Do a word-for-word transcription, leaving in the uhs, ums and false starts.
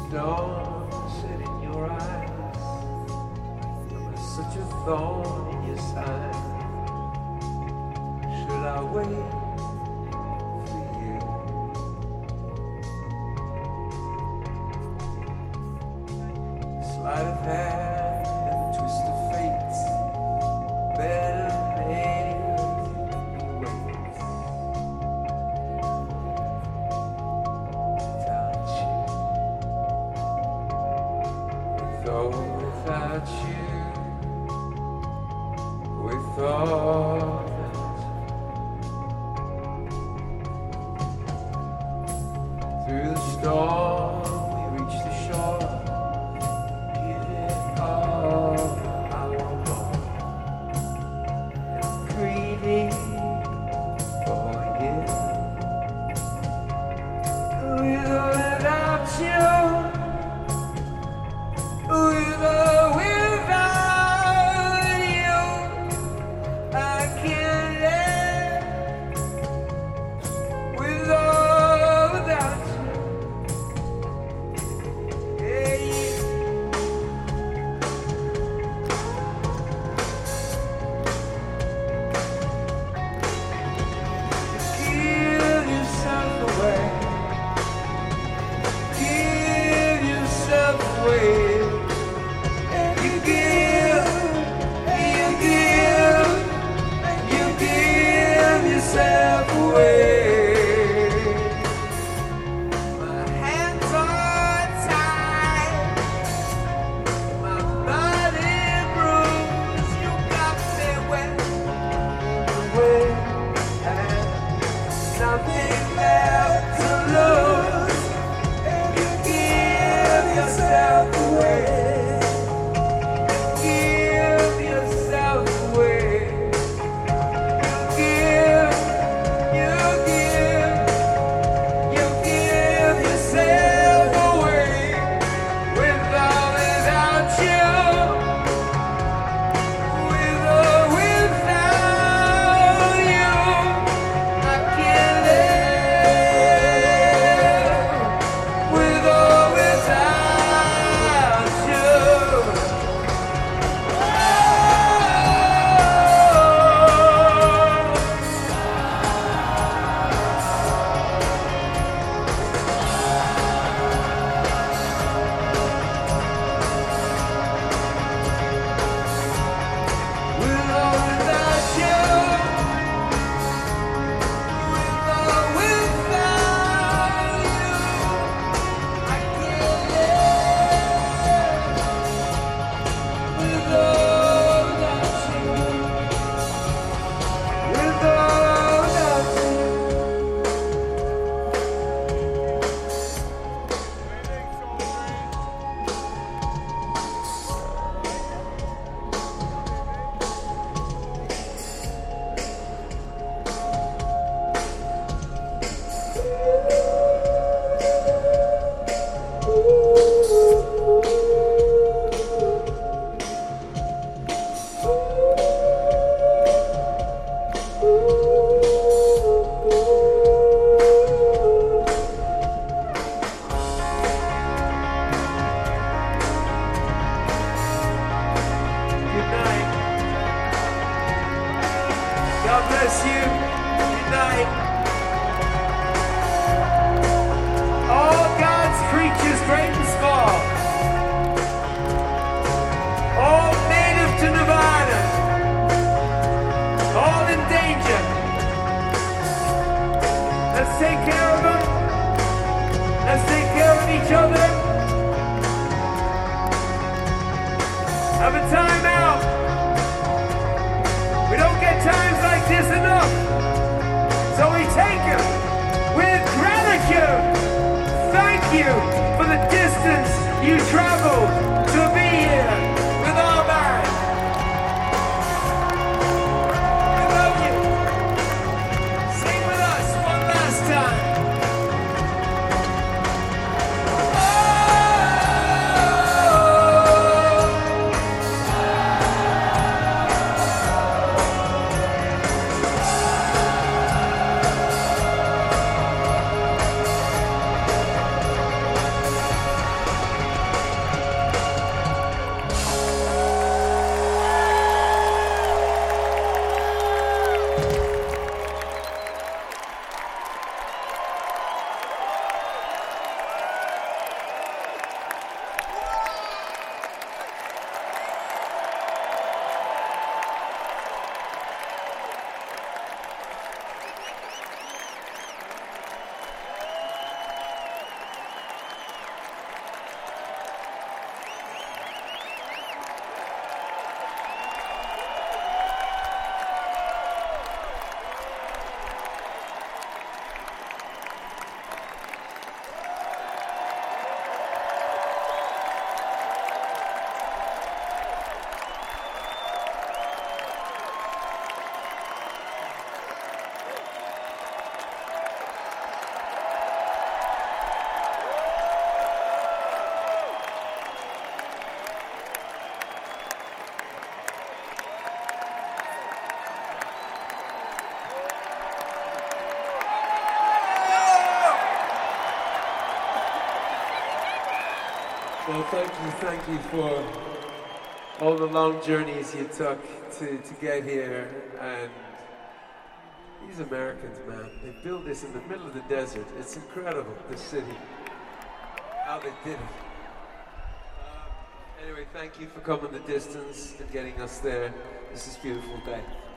Storm set in your eyes, am I such a thorn in your side? Should I wait for you? Sleight of hand and twist of fate, better made you wait. Without you, though without you, with all that, through the storm we reach the shore. Give it all I want more, and I'm greedy for you. With or without you, with or without you, I can't live. With or without you, yeah, yeah. Give yourself away. Give yourself away. You give, you give, you give yourself away. My hands are tied, my body bruised. You got me wet away, and nothing left to lose. You give yourself away. Give yourself away. You give, you give, you give yourself away. With or without you, with or without you, I can't live. With or without you. With or without you, with or without you, I can't live. With or without you, with or without you. Good night. God bless you. Good night. All God's creatures, great and small, all native to Nevada, all in danger. Let's take care of them. Let's take care of each other. Have a time out. We don't get times like this enough. So we take them with gratitude. Thank you for the distance you traveled to be here with our band. We love you. Sing with us one last time. thank you, thank you for all the long journeys you took to, to get here. And these Americans, man, they built this in the middle of the desert. It's incredible, this city, how they did it. Um, anyway, thank you for coming the distance and getting us there. This is a beautiful day.